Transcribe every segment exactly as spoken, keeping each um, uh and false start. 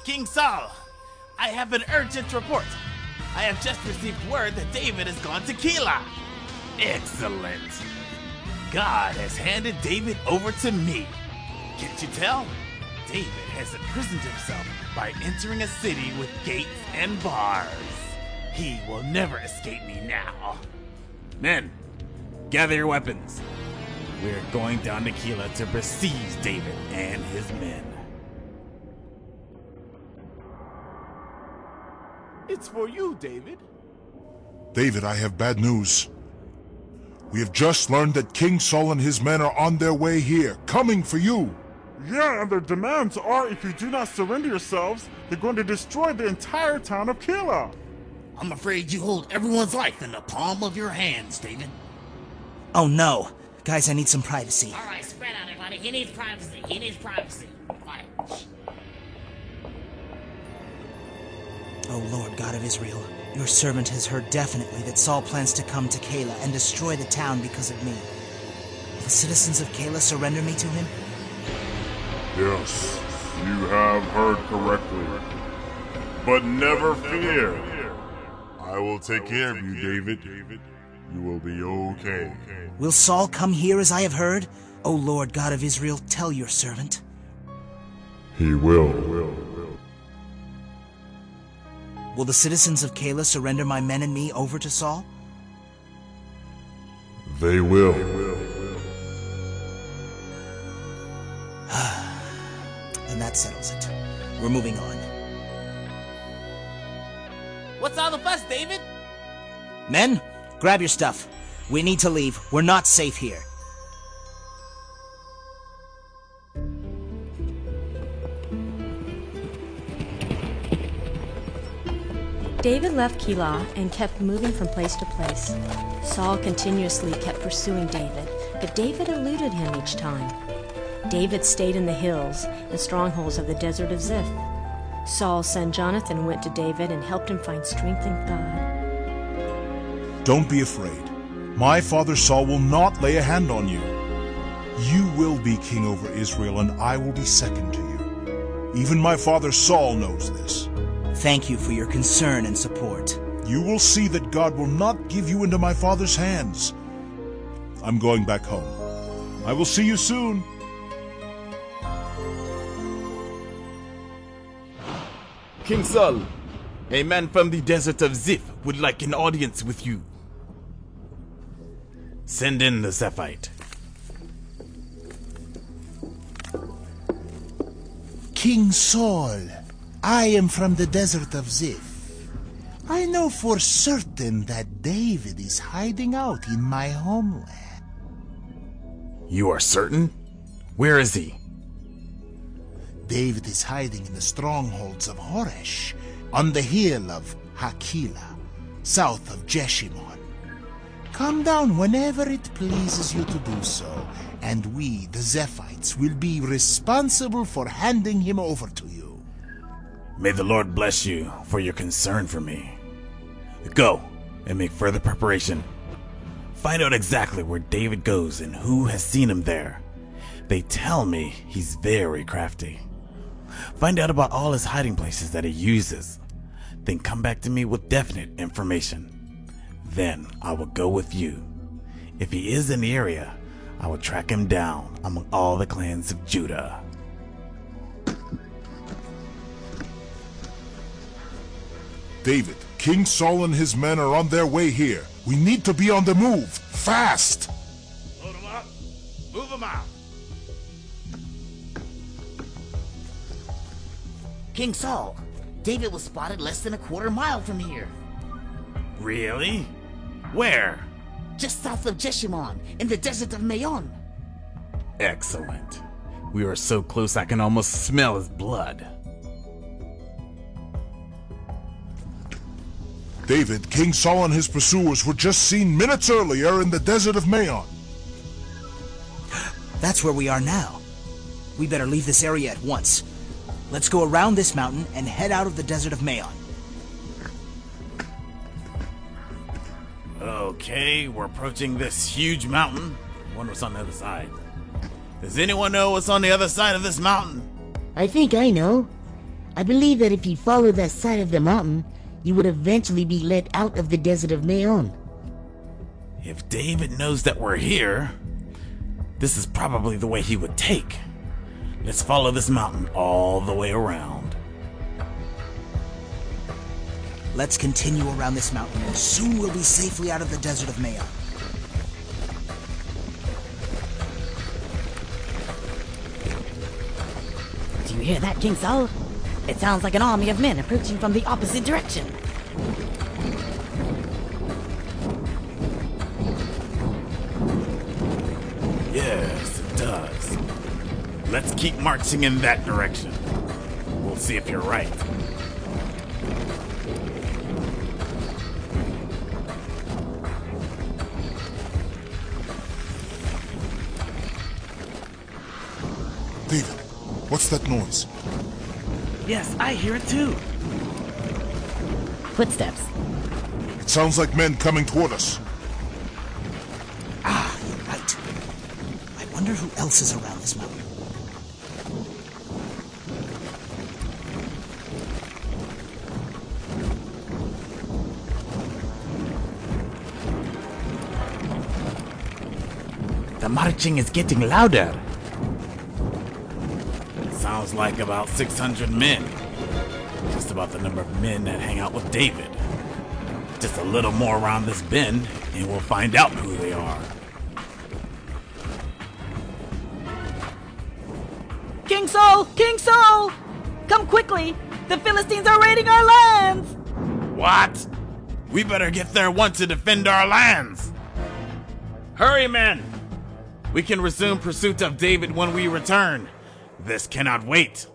King Saul, I have an urgent report. I have just received word that David has gone to Keilah. Excellent. God has handed David over to me. Can't you tell? David has imprisoned himself by entering a city with gates and bars. He will never escape me now. Men, gather your weapons. We're going down to Keilah to besiege David and his men. It's for you, David. David, I have bad news. We have just learned that King Saul and his men are on their way here, coming for you. Yeah, and their demands are if you do not surrender yourselves, they're going to destroy the entire town of Keilah. I'm afraid you hold everyone's life in the palm of your hands, David. Oh no. Guys, I need some privacy. Alright, spread out, everybody. He needs privacy. He needs privacy. Quiet. Oh Lord God of Israel, your servant has heard definitely that Saul plans to come to Keilah and destroy the town because of me. Will the citizens of Keilah surrender me to him? Yes, you have heard correctly. But never fear. I will take care of you, David. You will be okay. Will Saul come here as I have heard? O Lord God of Israel, tell your servant. He will. Will the citizens of Keilah surrender my men and me over to Saul? They will. Then that settles it. We're moving on. What's all the fuss, David? Men, grab your stuff. We need to leave. We're not safe here. David left Keilah and kept moving from place to place. Saul continuously kept pursuing David, but David eluded him each time. David stayed in the hills and strongholds of the desert of Ziph. Saul's son Jonathan went to David and helped him find strength in God. Don't be afraid. My father Saul will not lay a hand on you. You will be king over Israel, and I will be second to you. Even my father Saul knows this. Thank you for your concern and support. You will see that God will not give you into my father's hands. I'm going back home. I will see you soon. King Saul, a man from the desert of Ziph would like an audience with you. Send in the Zephite. King Saul, I am from the desert of Ziph. I know for certain that David is hiding out in my homeland. You are certain? Where is he? David is hiding in the strongholds of Horesh, on the hill of Hakilah, south of Jeshimon. Come down whenever it pleases you to do so, and we, the Zephites, will be responsible for handing him over to you. May the Lord bless you for your concern for me. Go and make further preparation. Find out exactly where David goes and who has seen him there. They tell me he's very crafty. Find out about all his hiding places that he uses. Then come back to me with definite information. Then I will go with you. If he is in the area, I will track him down among all the clans of Judah. David, King Saul and his men are on their way here. We need to be on the move. Fast! Load him up. Move him out. King Saul, David was spotted less than a quarter mile from here. Really? Where? Just south of Jeshimon, in the desert of Maon. Excellent. We are so close I can almost smell his blood. David, King Saul and his pursuers were just seen minutes earlier in the desert of Maon. That's where we are now. We better leave this area at once. Let's go around this mountain and head out of the desert of Maon. Okay, we're approaching this huge mountain. I wonder what's on the other side. Does anyone know what's on the other side of this mountain? I think I know. I believe that if you follow that side of the mountain, you would eventually be led out of the desert of Maon. If David knows that we're here, this is probably the way he would take. Let's follow this mountain all the way around. Let's continue around this mountain, and soon we'll be safely out of the desert of Maon. Do you hear that, King Saul? It sounds like an army of men approaching from the opposite direction. Yes, it does. Let's keep marching in that direction. We'll see if you're right. David, what's that noise? Yes, I hear it too. Footsteps. It sounds like men coming toward us. Ah, you're right. I wonder who else is around this mountain. The marching is getting louder. Sounds like about six hundred men. Just about the number of men that hang out with David. Just a little more around this bend, and we'll find out who they are. King Saul! King Saul! Come quickly! The Philistines are raiding our lands! What? We better get there once to defend our lands. Hurry, men! We can resume pursuit of David when we return. This cannot wait.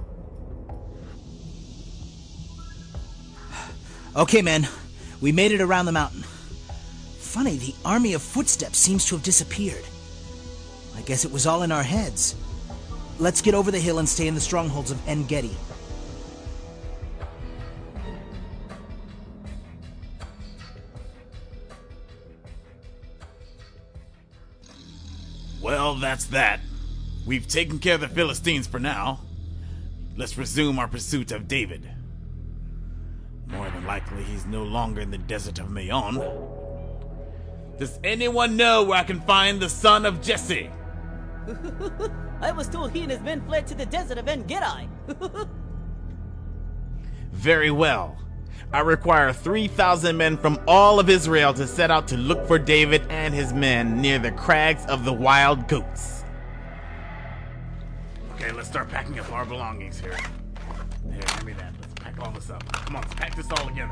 Okay, men. We made it around the mountain. Funny, the army of footsteps seems to have disappeared. I guess it was all in our heads. Let's get over the hill and stay in the strongholds of En Gedi. Well, that's that. We've taken care of the Philistines for now. Let's resume our pursuit of David. More than likely, he's no longer in the desert of Maon. Does anyone know where I can find the son of Jesse? I was told he and his men fled to the desert of En Gedi. Very well. I require three thousand men from all of Israel to set out to look for David and his men near the crags of the wild goats. Okay, let's start packing up our belongings here. Here, give me that. Let's pack all this up. Come on, let's pack this all together.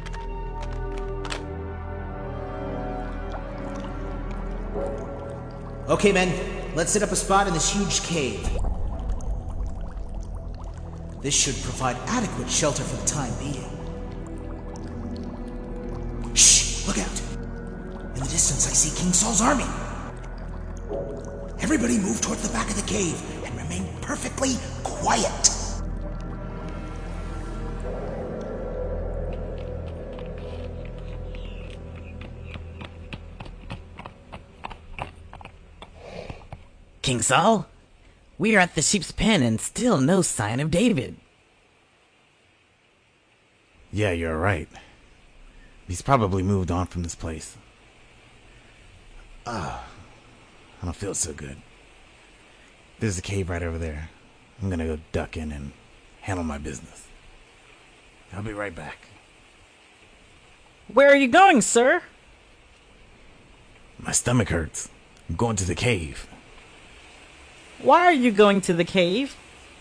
Okay, men. Let's set up a spot in this huge cave. This should provide adequate shelter for the time being. Shh! Look out! In the distance, I see King Saul's army. Everybody move toward the back of the cave and remain perfectly quiet. King Saul, we are at the sheep's pen and still no sign of David. Yeah, you're right. He's probably moved on from this place. Ah, I don't feel so good. There's a cave right over there. I'm gonna go duck in and handle my business. I'll be right back. Where are you going, sir? My stomach hurts. I'm going to the cave. Why are you going to the cave?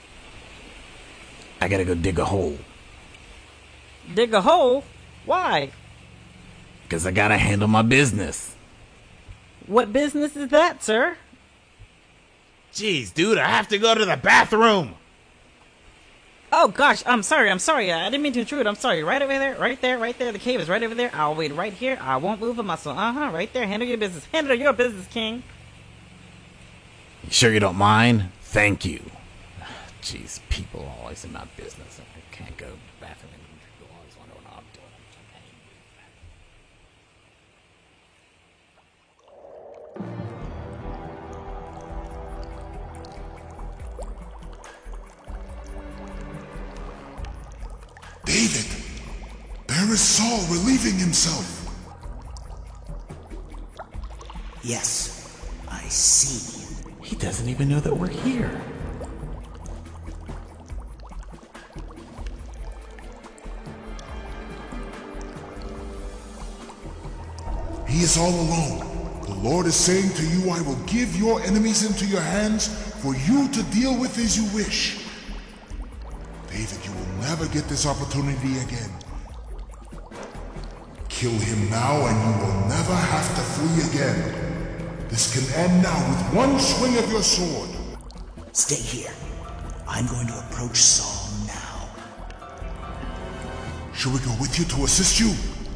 I gotta go dig a hole. Dig a hole? Why? Because I gotta handle my business. What business is that, sir? Jeez, dude, I have to go to the bathroom. Oh, gosh, I'm sorry, I'm sorry. I didn't mean to intrude. I'm sorry. Right over there, right there, right there. The cave is right over there. I'll wait right here. I won't move a muscle. Uh-huh, right there. Handle your business. Handle your business, King. You sure you don't mind? Thank you. Jeez, people always in my business. I can't go to the bathroom and people always wonder what I'm doing. David, there is Saul relieving himself. Yes, I see. He doesn't even know that we're here. He is all alone. The Lord is saying to you, I will give your enemies into your hands for you to deal with as you wish. David, you will never get this opportunity again. Kill him now and you will never have to flee again. This can end now with one swing of your sword. Stay here. I'm going to approach Saul now. Shall we go with you to assist you?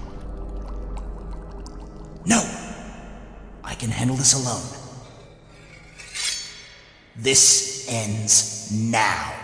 No! I can handle this alone. This ends now.